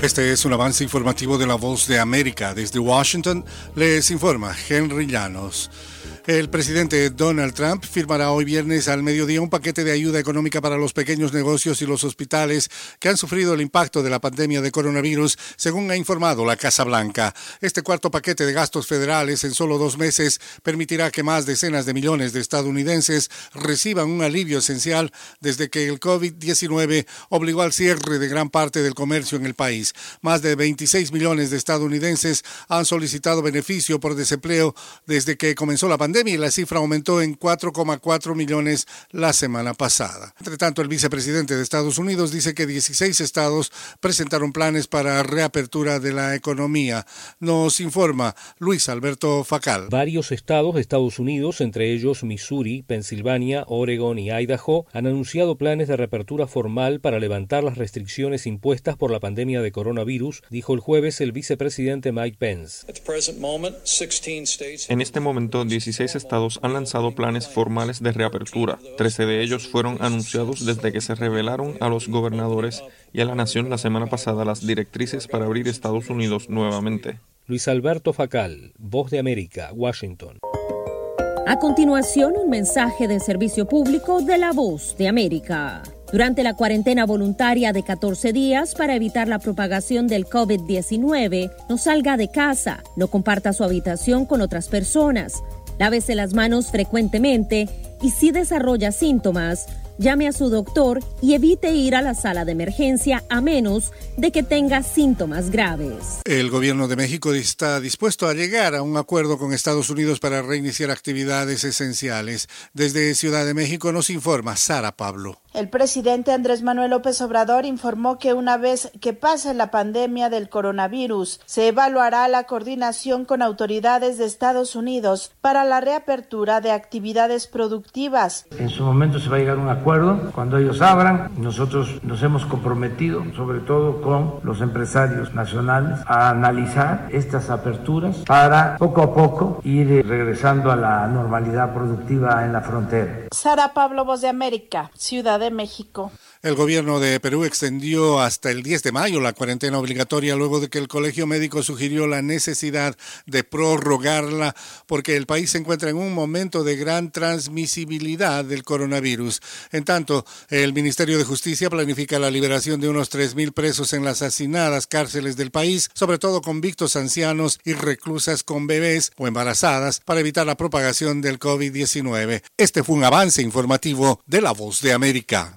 Este es un avance informativo de La Voz de América. Desde Washington les informa Henry Llanos. El presidente Donald Trump firmará hoy viernes al mediodía un paquete de ayuda económica para los pequeños negocios y los hospitales que han sufrido el impacto de la pandemia de coronavirus, según ha informado la Casa Blanca. Este cuarto paquete de gastos federales en solo 2 meses permitirá que más decenas de millones de estadounidenses reciban un alivio esencial desde que el COVID-19 obligó al cierre de gran parte del comercio en el país. Más de 26 millones de estadounidenses han solicitado beneficio por desempleo desde que comenzó la pandemia y la cifra aumentó en 4,4 millones la semana pasada. Entre tanto, el vicepresidente de Estados Unidos dice que 16 estados presentaron planes para reapertura de la economía. Nos informa Luis Alberto Facal. Varios estados de Estados Unidos, entre ellos Missouri, Pensilvania, Oregon y Idaho, han anunciado planes de reapertura formal para levantar las restricciones impuestas por la pandemia de coronavirus, dijo el jueves el vicepresidente Mike Pence. En este momento, 16 estados han lanzado planes formales de reapertura. 13 de ellos fueron anunciados desde que se revelaron a los gobernadores y a la nación la semana pasada las directrices para abrir Estados Unidos nuevamente. Luis Alberto Facal, Voz de América, Washington. A continuación, un mensaje de servicio público de la Voz de América. Durante la cuarentena voluntaria de 14 días para evitar la propagación del COVID-19, no salga de casa, no comparta su habitación con otras personas, lávese las manos frecuentemente y si desarrolla síntomas, llame a su doctor y evite ir a la sala de emergencia a menos de que tenga síntomas graves. El gobierno de México está dispuesto a llegar a un acuerdo con Estados Unidos para reiniciar actividades esenciales. Desde Ciudad de México nos informa Sara Pablo. El presidente Andrés Manuel López Obrador informó que una vez que pase la pandemia del coronavirus, se evaluará la coordinación con autoridades de Estados Unidos para la reapertura de actividades productivas. En su momento se va a llegar a un acuerdo cuando ellos abran. Nosotros nos hemos comprometido, sobre todo con los empresarios nacionales, a analizar estas aperturas para poco a poco ir regresando a la normalidad productiva en la frontera. Sara Pablo, Voz de América, Ciudad de México. El gobierno de Perú extendió hasta el 10 de mayo la cuarentena obligatoria luego de que el Colegio Médico sugirió la necesidad de prorrogarla porque el país se encuentra en un momento de gran transmisibilidad del coronavirus. En tanto, el Ministerio de Justicia planifica la liberación de unos 3,000 presos en las hacinadas cárceles del país, sobre todo convictos ancianos y reclusas con bebés o embarazadas, para evitar la propagación del COVID-19. Este fue un avance informativo de La Voz de América.